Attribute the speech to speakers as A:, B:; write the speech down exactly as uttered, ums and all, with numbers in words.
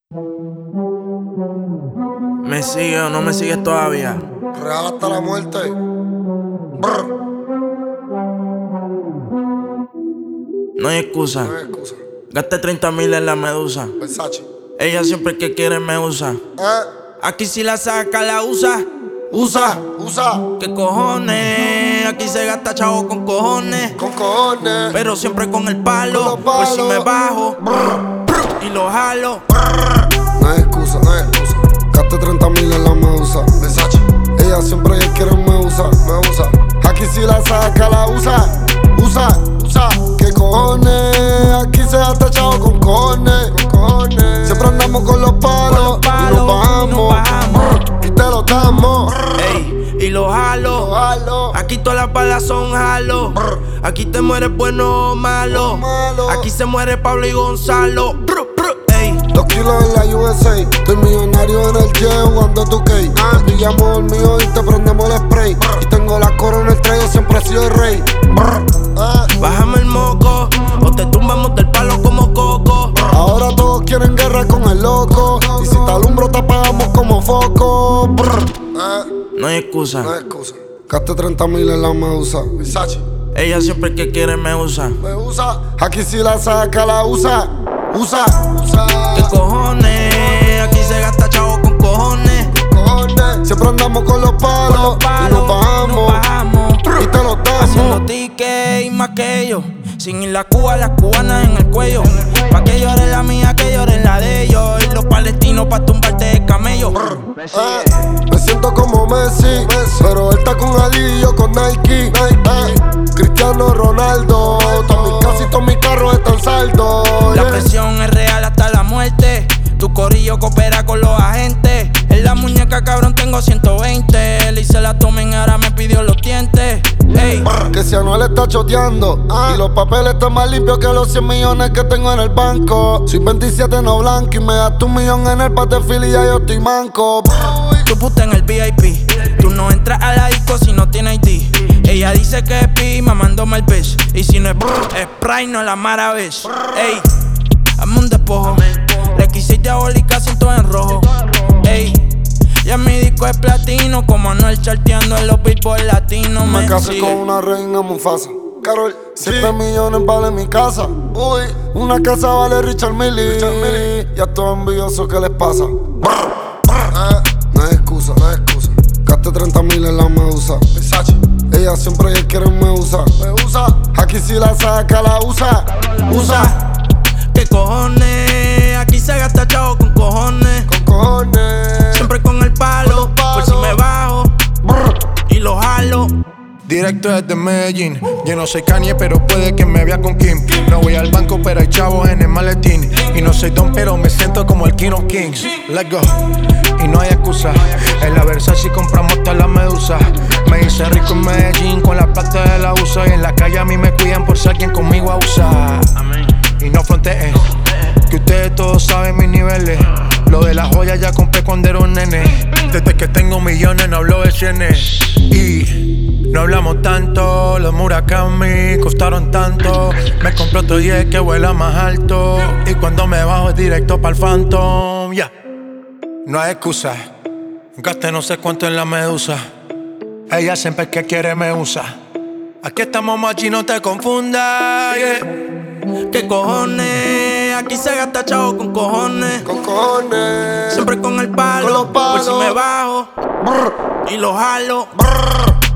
A: ¿Me sigue o no me sigues todavía?
B: Real hasta la muerte. Brr.
A: No hay excusa.
B: No hay excusa.
A: Gasté treinta mil en la medusa.
B: Versace.
A: Ella siempre que quiere me usa.
B: Eh.
A: Aquí si la saca, la usa. Usa,
B: Usa.
A: ¿qué cojones? Aquí se gasta chavo con cojones.
B: Con cojones.
A: Pero siempre con el palo.
B: Con los
A: Por si
B: palos.
A: me bajo
B: Brr.
A: y lo jalo.
B: No hay excusa, no hay excusa. Gasté treinta mil en la medusa. Versace. Ella siempre que quiere me usa, me usa. Aquí si la saca, la usa. Usa, usa. ¿Qué cojones? Aquí se gasta chavo con cojones. Con cojones. Siempre andamos con los palos.
A: Con los palos
B: y nos bajamos.
A: y nos bajamos.
B: Brr. Y te lo damos.
A: Ey, y lo jalo.
B: Lo jalo.
A: Aquí todas las balas son jalo.
B: Brr.
A: Aquí te mueres bueno o malo.
B: Malo.
A: Aquí se muere Pablo y Gonzalo. Brr, brr, ey.
B: Dos kilos en la U S A. Estoy millonario en el jet jugando tu K. Te pillamos el mío y te prendemos el spray. Y tengo la corona, el traigo, siempre he sido el rey. Brr. Ah.
A: Bájame el moco o te tumbamos del palo como coco.
B: Ahora todos quieren guerra con el loco. Y si te alumbro te apagamos como foco. Brr. Ah.
A: No hay excusa.
B: No hay excusa. Gasté treinta mil en la medusa. Versace.
A: Ella siempre que quiere me usa.
B: Me usa. Aquí si la saca, la usa. Usa. Usa.
A: ¿Qué cojones? Aquí se gasta chavo con cojones.
B: Cojones. Siempre andamos con los palos.
A: Con los palos
B: y nos bajamos.
A: y nos bajamos.
B: Y te lo damos.
A: Haciendo tickets y más que ellos. Sin ir la Cuba, las cubanas en el cuello. Pa' que llore la mía, que llore la de ellos. Y los palestinos pa' tumbarte de camello.
B: Eh, me siento como Messi, Messi, pero él está con Ali y yo con Nike. Nike. Eh, Cristiano Ronaldo, todos mis casi todos mis carros están saldos.
A: La
B: Yeah.
A: presión es real hasta la muerte. Tu corillo coopera con los agentes. En la muñeca, cabrón, tengo ciento veinte. Le hice la tomen, ahora me pidió los dientes. Ey,
B: Que si Anuel está choteando y los papeles están más limpios que los cien millones que tengo en el banco. Soy veintisiete no blanco y me gasto un millón en el pate y ya yo estoy manco.
A: tu puta en el V I P. Tú no entras a la disco si no tienes I D. Ella dice que es pi, mamándome el bitch. Y si no es brr, es Sprite, no la maravilla. Ey, hazme un despojo. Le quise diabólica, siento en rojo. Ey, ya mi disco es platino. Como Anuel charteando en los billboard latinos.
B: Me
A: Me
B: casé
A: sigue.
B: con una reina Mufasa. Carol, siete millones vale mi casa. Uy, una casa vale Richard Mille. Richard Mille. Y a todos envidiosos, ¿qué les pasa? Brr, brr. Eh, no hay excusa, no hay excusa. Gasté treinta mil en la medusa. Versace. Ella siempre que quiere me usa. Me usa. Aquí si la saca, la usa. Usa.
A: ¿Qué cojones? Aquí se gasta chavo con cojones.
B: Con cojones.
A: Siempre con el palo.
B: Con los palos.
A: Por si me bajo
B: Brr.
A: y lo jalo.
C: Directo desde Medellín. Yo no soy Kanye, pero puede que me vea con Kim. No voy al banco, pero hay chavos en el maletín. Y no soy Don, pero me siento como el King of Kings. Let's go. Y no hay excusa. En la Versace compramos toda la medusa. Me hice rico en Medellín con la plata de la U S A. Y en la calle a mí me cuidan por si alguien conmigo abusa. Y no fronteen, que ustedes todos saben mis niveles. Lo de las joyas ya compré cuando era un nene. Desde que tengo millones no hablo de cienes. Y no hablamos tanto, los Murakami costaron tanto. Me compré otro diez que vuela más alto. Y cuando me bajo es directo pa'l Phantom, ya. Yeah. No hay excusa, gasté no sé cuánto en la medusa. Ella siempre que quiere me usa. Aquí estamos machi, no te confundas, yeah.
A: ¿Qué cojones? Aquí se gasta chavo con cojones.
B: Con cojones.
A: Siempre con el palo.
B: Con los palos.
A: Por si me bajo
B: Brr.
A: y lo jalo.
B: Brr.